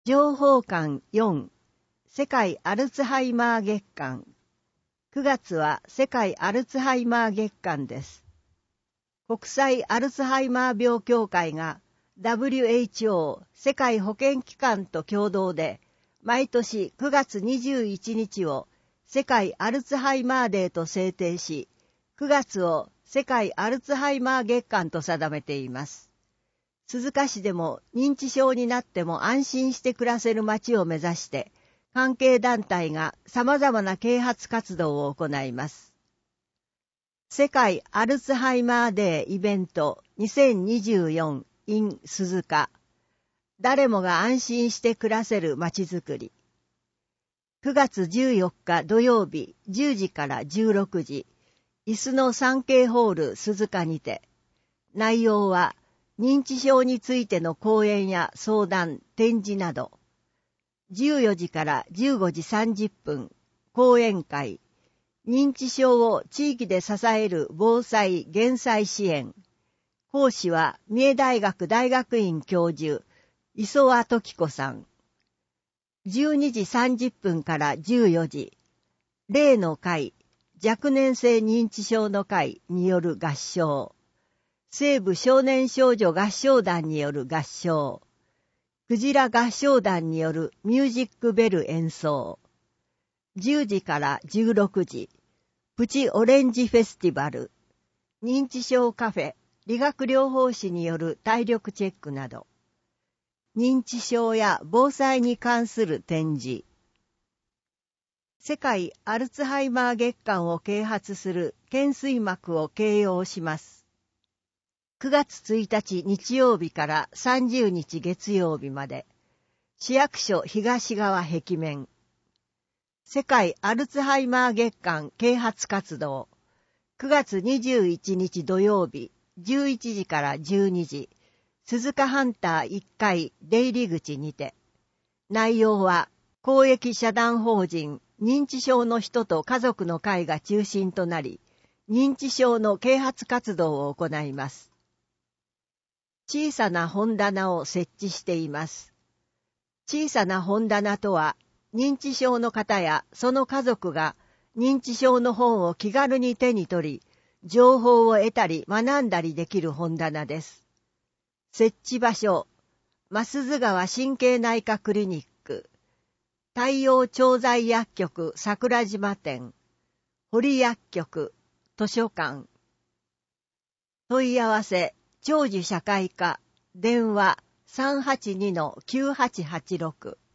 情報館4、世界アルツハイマー月間。9月は世界アルツハイマー月間です。国際アルツハイマー病協会が WHO 世界保健機関と共同で毎年9月21日を世界アルツハイマーデーと制定し、9月を世界アルツハイマー月間と定めています。鈴鹿市でも認知症になっても安心して暮らせる街を目指して、関係団体が様々な啓発活動を行います。世界アルツハイマーデーイベント2024 in 鈴鹿。誰もが安心して暮らせる街づくり。9月14日土曜日10時から16時、椅子の産経ホール鈴鹿にて。内容は、認知症についての講演や相談、展示など。14時から15時30分、講演会。認知症を地域で支える防災・減災支援。講師は三重大学大学院教授、磯和時子さん。12時30分から14時、例の会、若年性認知症の会による合唱。西部少年少女合唱団による合唱。クジラ合唱団によるミュージックベル演奏。10時から16時、プチオレンジフェスティバル。認知症カフェ、理学療法士による体力チェックなど。認知症や防災に関する展示。世界アルツハイマー月間を啓発する懸垂幕を掲揚します。9月1日日曜日から30日月曜日まで、市役所東側壁面。世界アルツハイマー月間啓発活動。9月21日土曜日、11時から12時、鈴鹿ハンター1階出入り口にて。内容は、公益社団法人認知症の人と家族の会が中心となり、認知症の啓発活動を行います。小さな本棚を設置しています。小さな本棚とは、認知症の方やその家族が認知症の本を気軽に手に取り、情報を得たり学んだりできる本棚です。設置場所、増津川神経内科クリニック、太陽調剤薬局桜島店、堀薬局、図書館。問い合わせ、長寿社会科、電話 382-9886